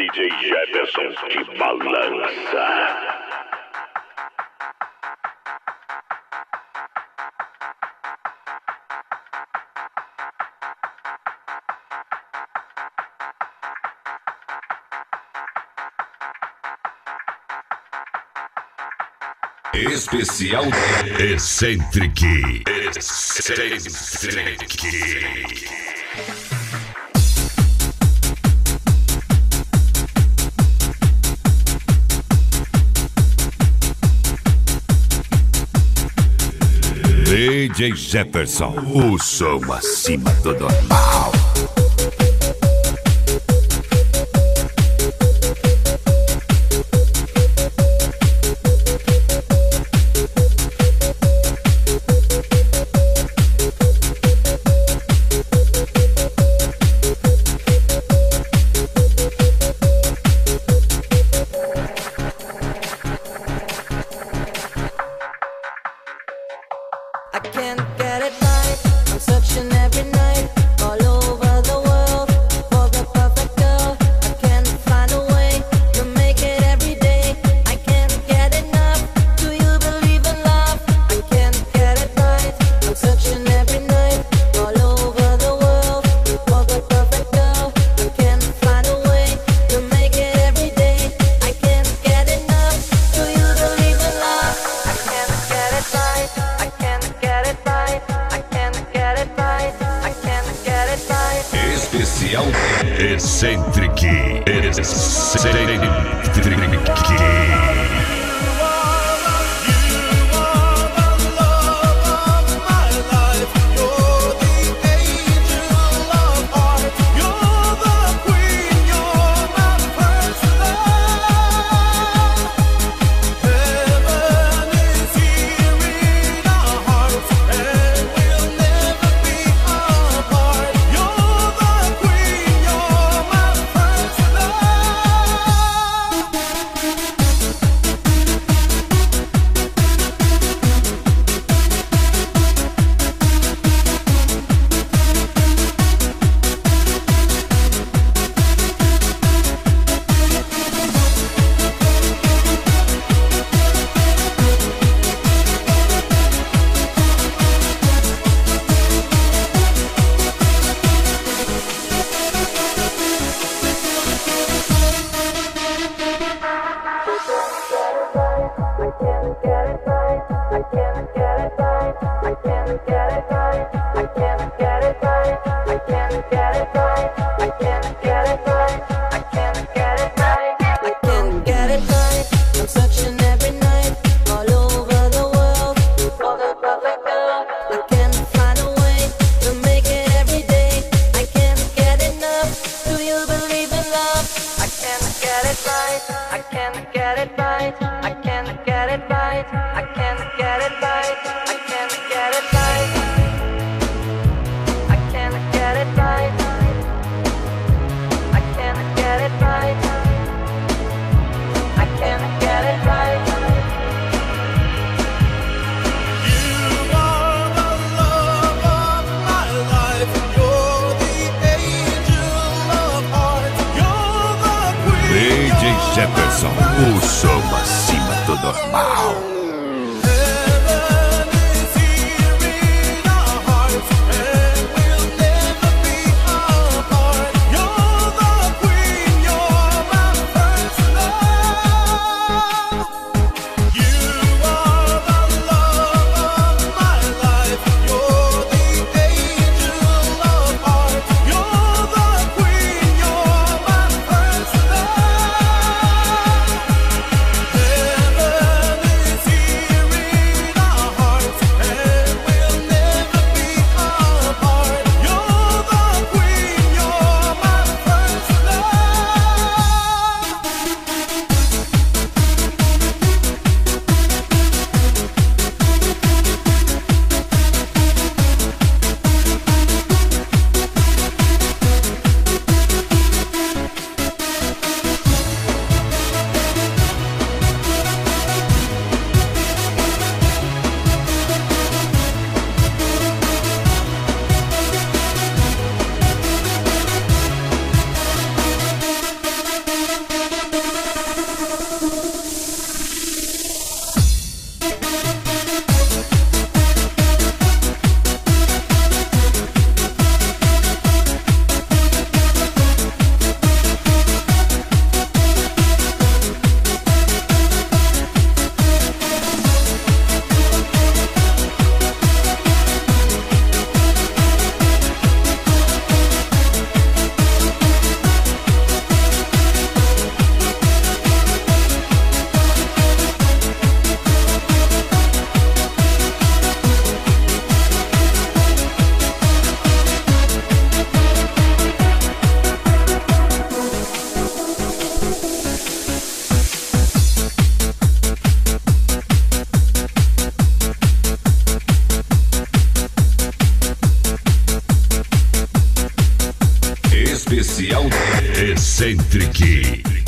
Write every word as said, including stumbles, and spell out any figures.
D J Jefferson que balança. Especial Eccentric. Eccentric. D J Jefferson, o som acima do normal. I can't get it right. I'm searching every night, all over the world, for the perfect girl. I can't find a way to make it every day. I can't get enough. Do you believe in love? I can't get it right. I'm searching every night, all over the world, for the perfect girl. I can't find a way to make it every day. I can't get enough. Do you believe in love? I can't get it right. I can't get it right. I can't get it right. I can't get it right. Especial Eccentric. Eccentric. Jefferson, o som acima do normal. D J